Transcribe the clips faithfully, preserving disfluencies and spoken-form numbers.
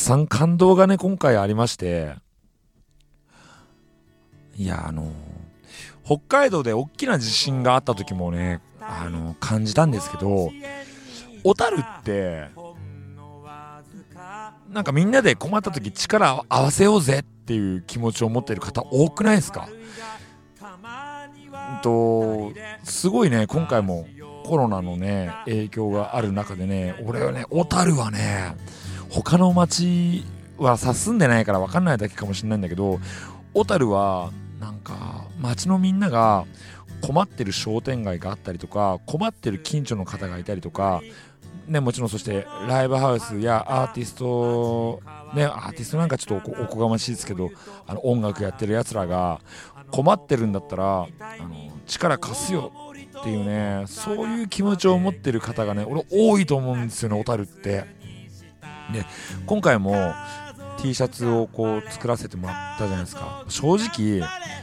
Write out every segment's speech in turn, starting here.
さん感動がね今回ありまして、いやあの北海道で大きな地震があった時もねあの感じたんですけど、小樽ってなんかみんなで困った時力を合わせようぜっていう気持ちを持っている方多くないですか？うんとすごいね、今回もコロナのね影響がある中でね、俺はね小樽はね他の町はさ住んでないから分かんないだけかもしれないんだけど、小樽はなんか町のみんなが困ってる商店街があったりとか、困ってる近所の方がいたりとかね、もちろんそしてライブハウスやアーティストね、アーティストなんかちょっと お, おこがましいですけど、あの音楽やってるやつらが困ってるんだったらあの力貸すよっていうね、そういう気持ちを持ってる方がね俺多いと思うんですよね、小樽って。で今回も T シャツをこう作らせてもらったじゃないですか。正直い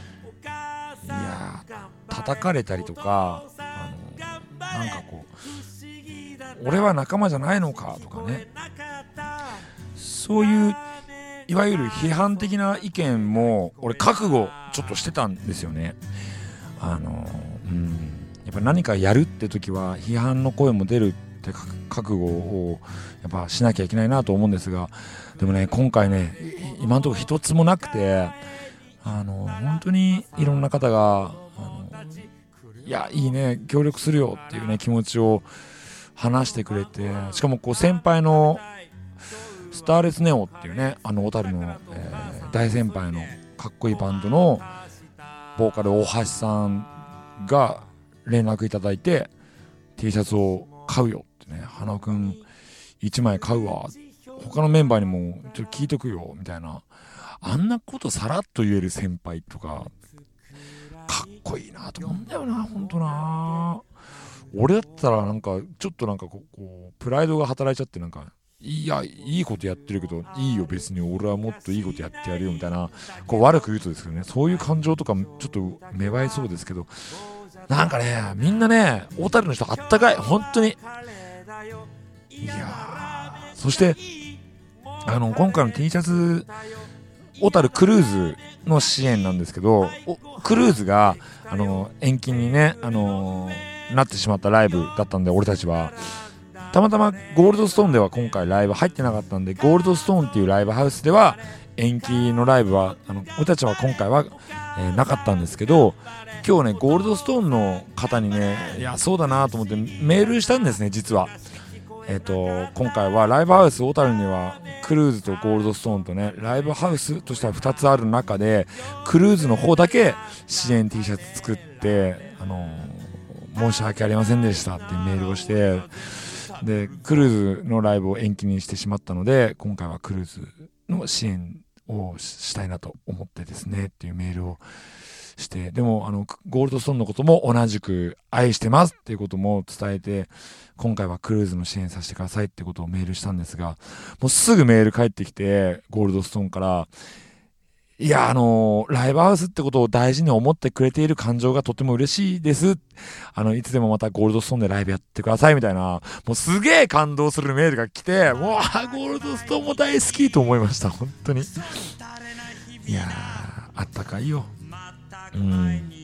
や叩かれたりとか、あのなんかこう俺は仲間じゃないのかとかね、そういういわゆる批判的な意見も俺覚悟ちょっとしてたんですよね。あのうんやっぱ何かやるって時は批判の声も出るって覚悟をやっぱしなきゃいけないなと思うんですが、でもね今回ね今のところ一つもなくて、あの本当にいろんな方があのいやいいね協力するよっていうね気持ちを話してくれて、しかもこう先輩のスターレスネオっていうね、あの小樽の、えー、大先輩のかっこいいバンドのボーカル大橋さんが連絡いただいて T シャツを買うよってね、花尾くんいちまい買うわ、他のメンバーにもちょっと聞いとくよみたいな、あんなことさらっと言える先輩とかかっこいいなと思うんだよな、ほんとな。俺だったらなんかちょっとなんかこう、こうプライドが働いちゃって、なんかいやいいことやってるけどいいよ別に俺はもっといいことやってやるよみたいな、こう悪く言うとですけどね、そういう感情とかちょっと芽生えそうですけど、なんかねみんなね小樽の人あったかい本当に。いやーそしてあの今回の T シャツ小樽クルーズの支援なんですけど、クルーズがあの延期にねあのなってしまったライブだったんで、俺たちはたまたまゴールドストーンでは今回ライブ入ってなかったんで、ゴールドストーンっていうライブハウスでは延期のライブはあの俺たちは今回は、えー、なかったんですけど、今日ねゴールドストーンの方にねいやそうだなと思ってメールしたんですね。実はえっと今回はライブハウス小樽にはクルーズとゴールドストーンとねライブハウスとしてはふたつある中で、クルーズの方だけ支援 T シャツ作ってあのー申し訳ありませんでしたっていうメールをして、でクルーズのライブを延期にしてしまったので、今回はクルーズの支援をしたいなと思ってですねっていうメールをして、でもあのゴールドストーンのことも同じく愛してますっていうことも伝えて、今回はクルーズの支援させてくださいってことをメールしたんですが、もうすぐメール返ってきてゴールドストーンから、いやあのー、ライブハウスってことを大事に思ってくれている感情がとても嬉しいです。あのいつでもまたゴールドストーンでライブやってくださいみたいな、もうすげえ感動するメールが来て、もうあゴールドストーンも大好きと思いました。本当にいやーあったかいよ。うん